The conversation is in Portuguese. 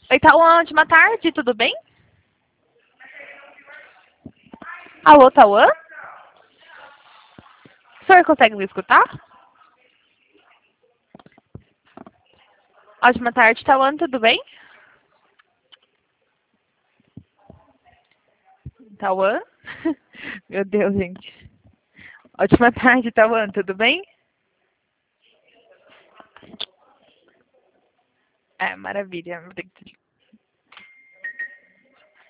Oi, Tauã, ótima tarde, tudo bem? Alô, Tauã? O senhor consegue me escutar? Ótima tarde, Tauã, tudo bem? Tauã? Meu Deus, gente. Ótima tarde, Tauã, tudo bem? É, maravilha. Vou ter que